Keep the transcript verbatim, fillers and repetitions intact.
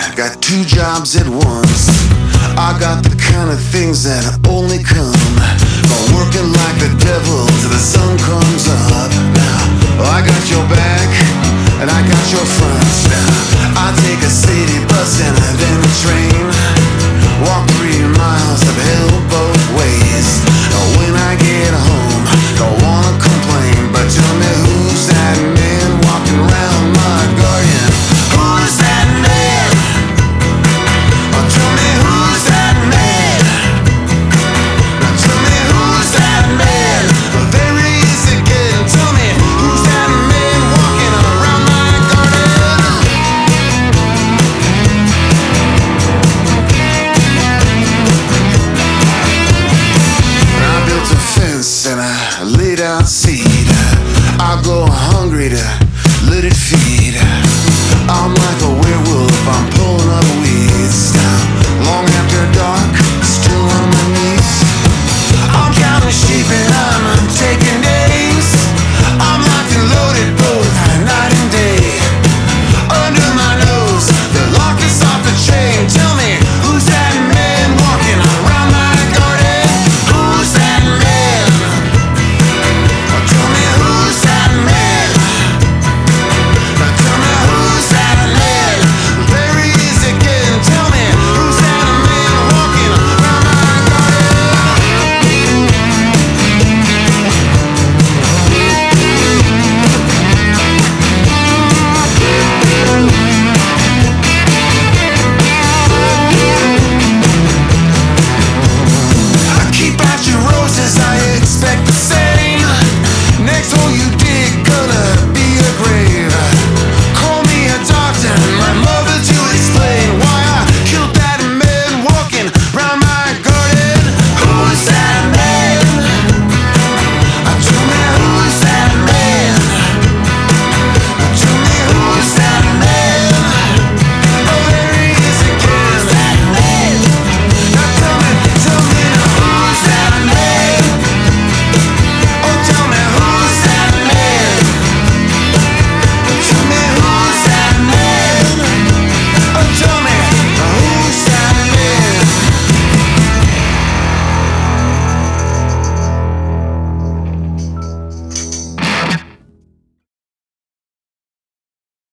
got two jobs at once. I got the kind of things that only come from working like the devil till the sun comes up. Now I got your back and I got your front. Now